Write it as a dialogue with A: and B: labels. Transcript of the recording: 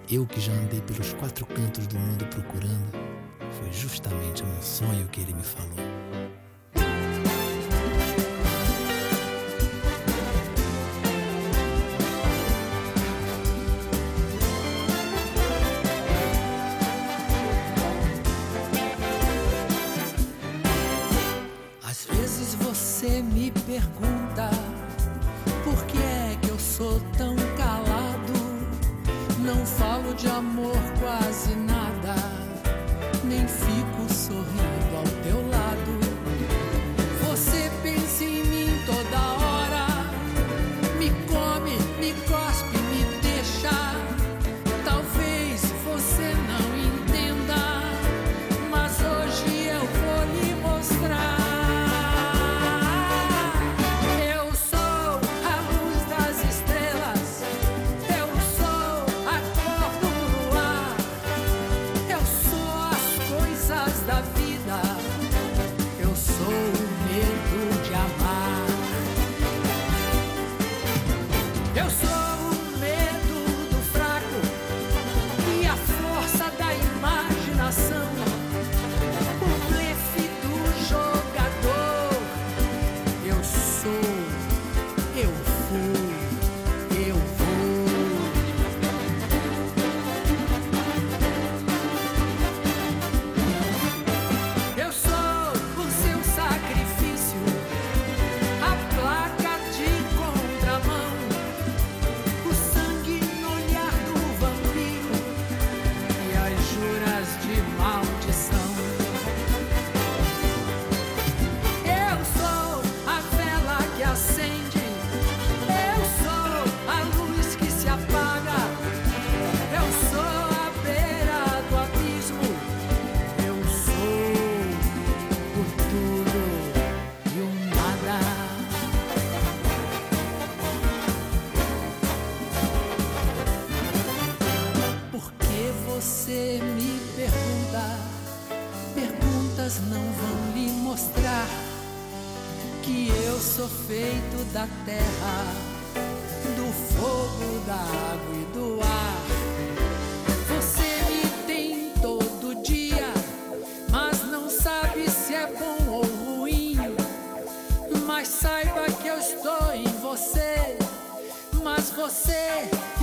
A: Eu que já andei pelos 4 cantos do mundo procurando, foi justamente num sonho que ele me falou. Às vezes você me pergunta por que é que eu sou tão calado. Não falo de amor quase nada, nem fico sorrindo ao teu lado. Você pensa em mim toda hora, me come, me cospe, me deixa. Talvez você não entenda, mas hoje eu vou lhe mostrar. Da vida, eu sou o medo de amar. Eu sou o medo do fraco e a força da imaginação, o blefe do jogador. Eu sou, eu fui, eu vou. Você me pergunta, perguntas não vão lhe mostrar que eu sou feito da terra, do fogo, da água e do ar. Você me tem todo dia, mas não sabe se é bom ou ruim. Mas saiba que eu estou em você, mas você